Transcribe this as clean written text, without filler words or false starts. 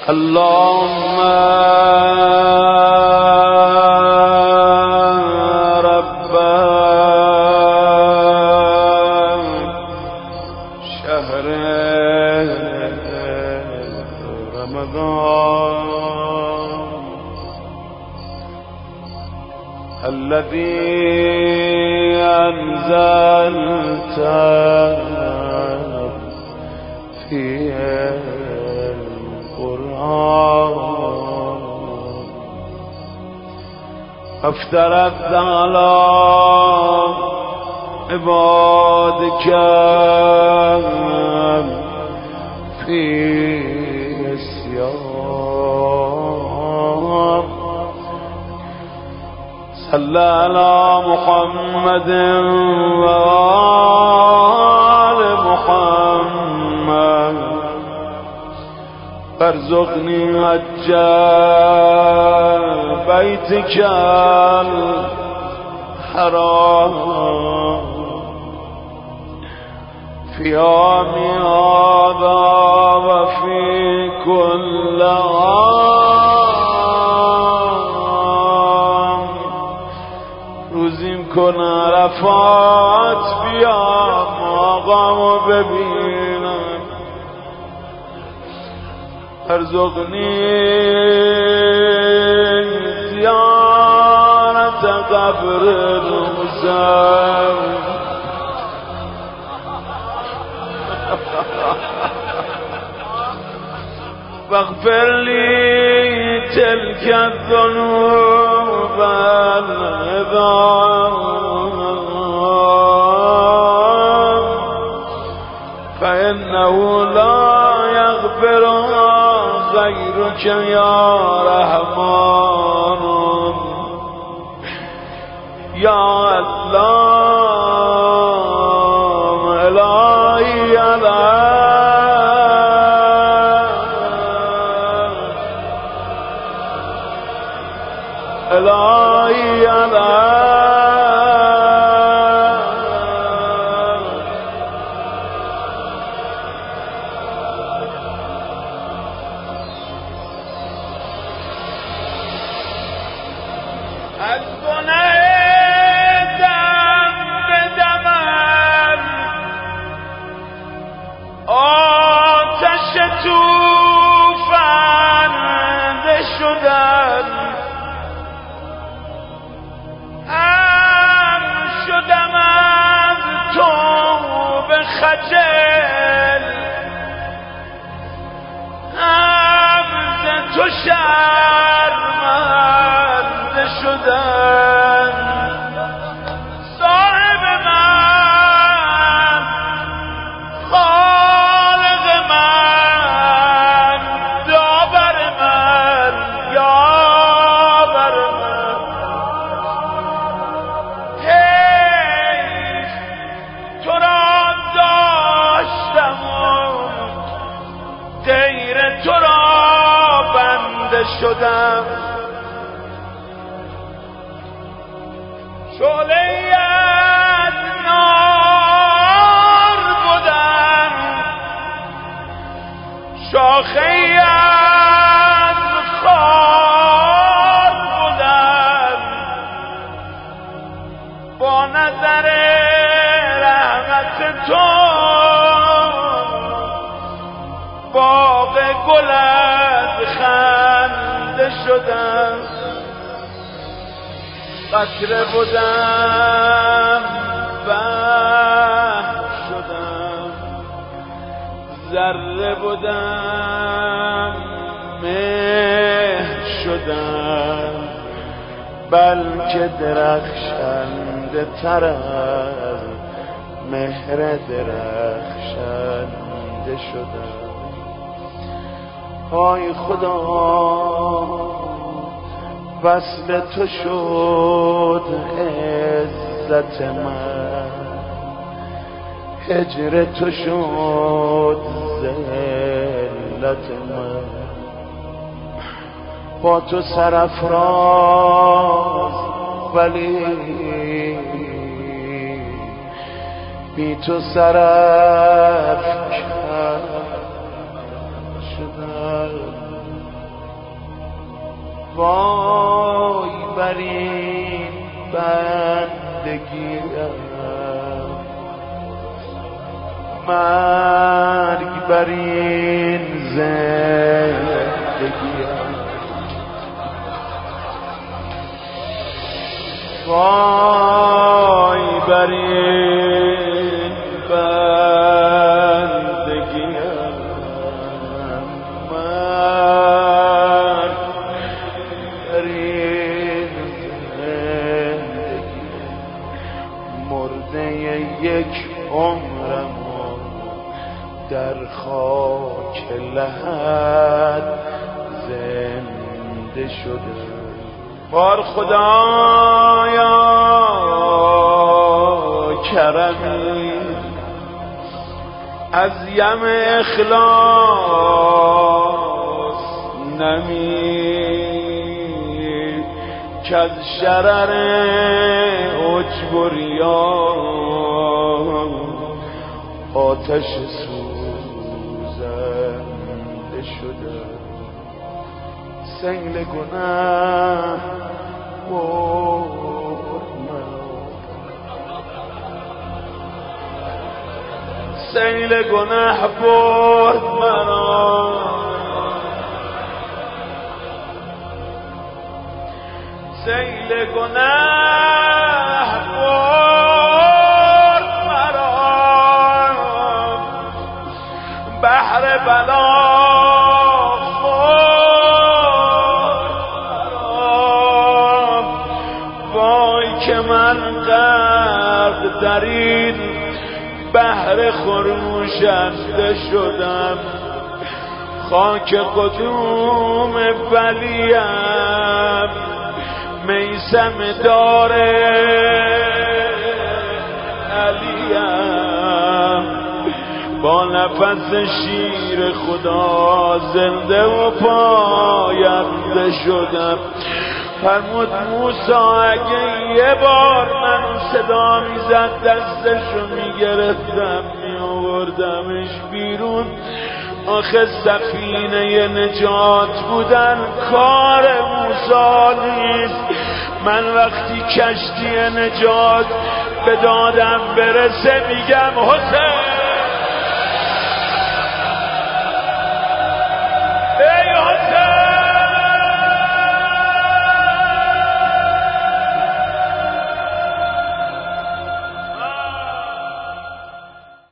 اللهم رب شهر رمضان الذي أنزلت فيه القرآن افترضت على عبادك فيه الصيام صلى على محمد وآل محمد فارزقني حج بيتك الحرام في يوم هذا وفي كل عام روزی کن عرفات بیام آقامو ببینم ارزقنی زیارت قبر الحسین واغفر لي تلك الذنوب العظام فإنه لا يغفرها غيرك يا رحمن يا الله إلهي إلهي از دم به دمم آتش توفند شدم شدم از تو به خجل ز تو شرمنده شدم صاحب من خالق من داور من یاور من تو را داشتم و غیر تو را بنده شدم شعله‌ای از نار بودم شاخه‌ای از خار بودم با نظر رحمت تو باغ گل از خنده شدم قطره بودم بحر شدم ذره بودم مهر شدم بلکه درخشنده تر از مهر درخشنده شدم آی خدا وصل تو شد عزت من هجر تو شد ذلت من با تو سرافراز ولی بی تو سرافکن شدم وای بر این بندگیم، مرگ بر این زندگیم، وای بر این بندگیم، مرگ بر این زندگیم، مرده یک عمرم در خاک لحد زنده شده. بار خدایا کرمی از یم اخلاص نمی که از شرر عجب و ریا آتش سوزنده شده. سیل گناه برد مرا، سیل گناه برد مرا، سیل گناه برد مرا، بحر بلا که من غرق در این بحر خروشنده شدم. خاک قدوم ولیم میسم دار علیم، با نفس شیر خدا زنده و پاینده شدم. فرمود موسی اگه یه بار من صدا میزد دستشو میگرفتم میآوردمش بیرون. آخه سفینه نجات بودن کار موسی نیست. من وقتی کشتی نجات به دادم برسه میگم حسین